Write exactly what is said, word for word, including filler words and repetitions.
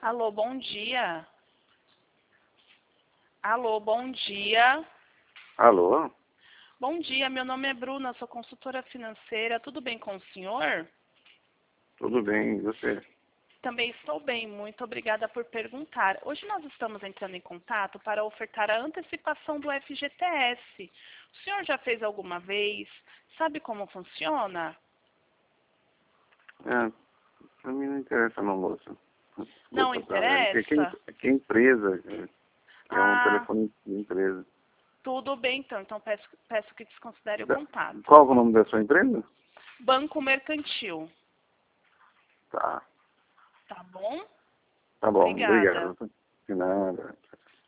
Alô, bom dia. Alô, bom dia. Alô? Bom dia, meu nome é Bruna, sou consultora financeira. Tudo bem com o senhor? Tudo bem, e você? Também estou bem, muito obrigada por perguntar. Hoje nós estamos entrando em contato para ofertar a antecipação do F G T S. O senhor já fez alguma vez? Sabe como funciona? É, pra mim não interessa não, moça. Não Desculpa, tá? É que, que, interessa? que empresa, é, é um Ah, telefone de empresa. tudo bem então. Então peço, peço que desconsidere o Da- contato. Qual é o nome da sua empresa? Banco Mercantil. Tá, Tá bom? tá bom, Obrigada. obrigado. De nada.